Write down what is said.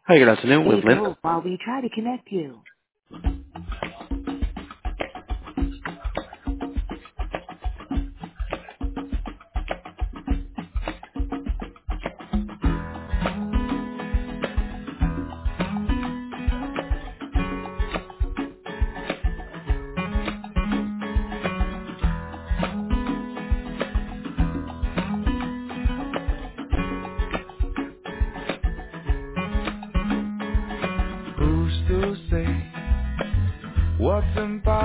Hi, good afternoon, with Please Lynn. hold while we try to connect you. Who's to say what's impossible?